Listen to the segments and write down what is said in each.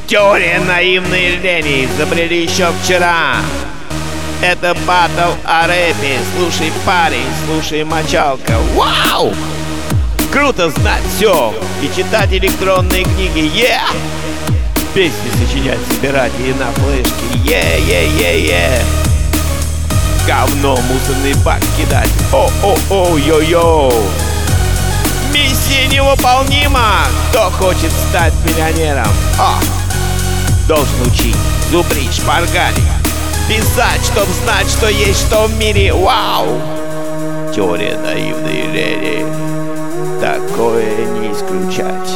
Теория наивной лени изобрели еще вчера. Это батл о рэпе. Слушай, парень, слушай, мочалка. Вау! Круто знать все и читать электронные книги. Песни сочинять, собирать и на флешке. Говно мусорный бак кидать. О-о-о, йо-йо. Миссия невыполнима. Кто хочет стать миллионером? Должен учить, зубрить, шпаргалить, писать, чтоб знать, что есть что в мире. Вау! Теория наивной лени. Такое не исключать.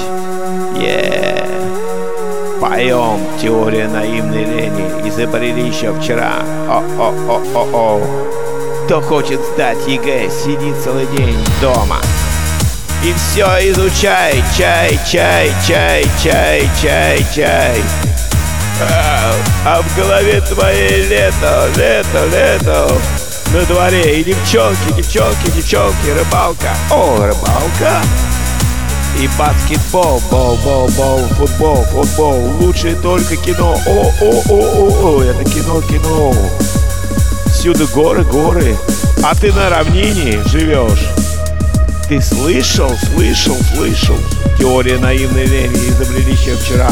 Поем. Теория наивной лени изобрели еще вчера. О-о-о-о-о. Кто хочет сдать ЕГЭ, сидит целый день дома и все изучай. Чай. А в голове твоей лето. На дворе и девчонки, рыбалка. Рыбалка. И баскетбол, бол, футбол. Лучше только кино. Это кино. Всюду горы. А ты на равнине живешь. Ты слышал? Теория наивной лени изобрели еще вчера.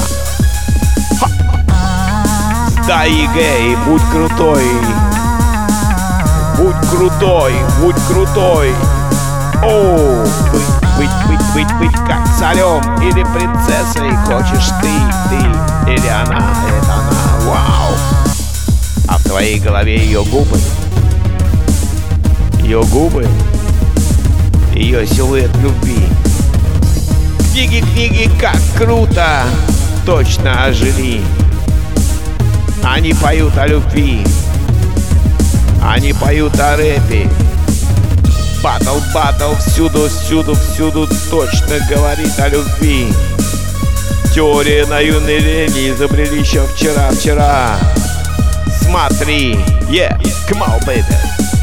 Сдай ЕГЭ и будь крутой. Быть как царем или принцессой. Хочешь ты или она, это она. Вау! А в твоей голове ее губы, ее силуэт любви. Книги, как круто, точно ожили. Они поют о любви, они поют о рэпе. Батл, всюду точно говорит о любви. Теория наивной лени изобрели еще вчера. Смотри, come on, baby.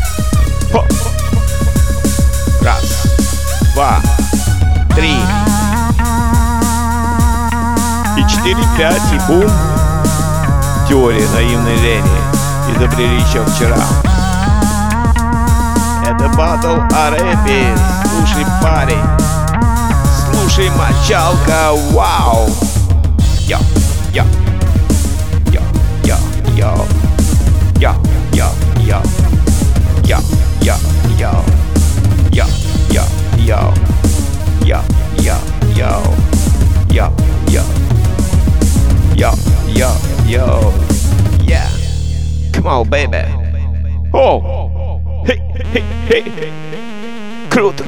Раз, два, три и 4, 5 и бум. Теория наивной лени изобрели еще вчера. Это батл о рэпе. Слушай, парень, слушай, мочалка. Вау! Йо. Come on, baby. Hey. Круто.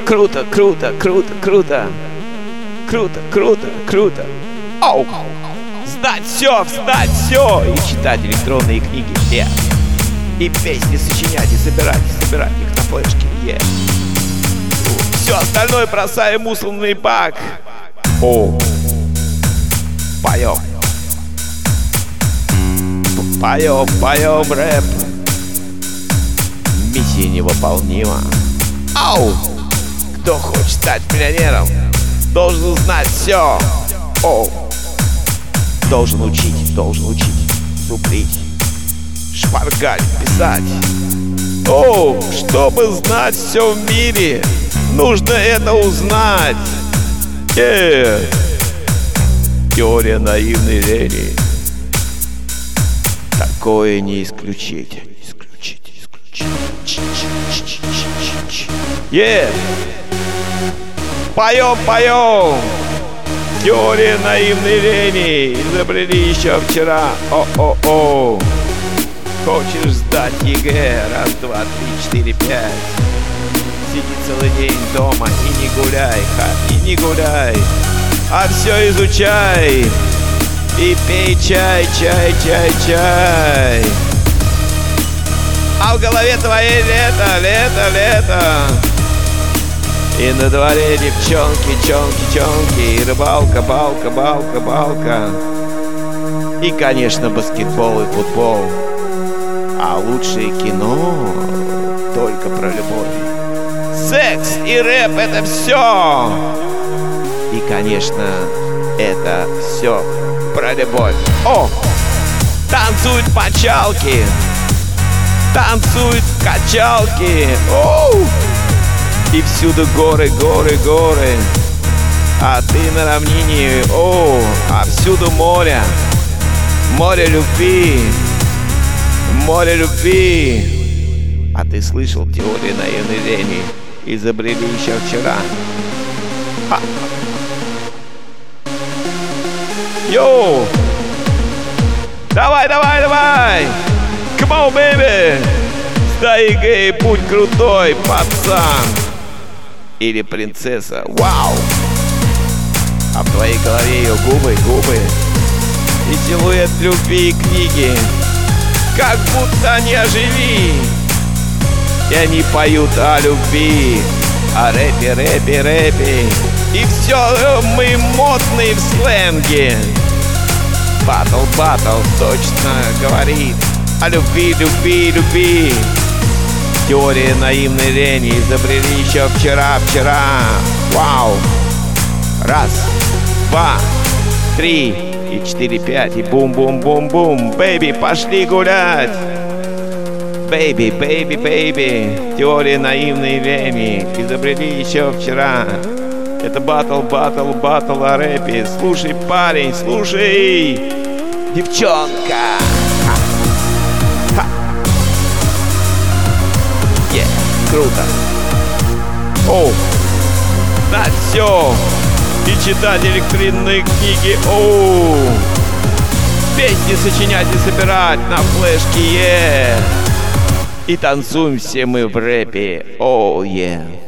Знать все и читать электронные книги. И песни сочинять и собирать их на флешке. Все остальное бросаем в мусорный бак. Поем рэп. Миссия невыполнима. Кто хочет стать миллионером, должен знать все. Должен учить, зубрить, шпаргалить, писать. Чтобы знать все в мире, нужно это узнать. Теория наивной лени. Такое не исключить. Поем. Теория наивной лени изобрели еще вчера. Хочешь сдать ЕГЭ? Раз, два, три, 4, 5. Сиди целый день дома и не гуляй, а все изучай. И пей чай. А в голове твоей лето. И на дворе девчонки, чонки, и рыбалка, балка. И, конечно, баскетбол и футбол. А лучшее кино только про любовь. Секс и рэп — это все. И, конечно, Это все про любовь. О! Танцуют мочалки, танцуют качалки. Оу! И всюду горы, горы, горы. А ты на равнине. О! А всюду море. Море любви. Море любви. А ты слышал теорию наивной лени? Изобрели еще вчера. Йоу! Давай, давай, давай! Come on, baby! Стай, гей, будь крутой, пацан! Или принцесса, вау! А в твоей голове ее губы, губы и силуэт любви и книги, как будто они ожили. И они поют о любви, о рэпе, рэпе, рэпе. И все мы модные в сленге. Батл, батл точно говорит о любви, любви, любви. Теория наивной лени изобрели еще вчера. Вау! Раз, два, три и 4, 5 и бум-бум-бум-бум. Бэйби, пошли гулять. Бэйби, бэйби, бэйби. Теория наивной лени изобрели еще вчера. Это батл о рэпе. Слушай, парень, слушай, девчонка. Круто. О, знать все и читать электронные книги. О, песни сочинять и собирать на флешке. И танцуем все мы в рэпе. О,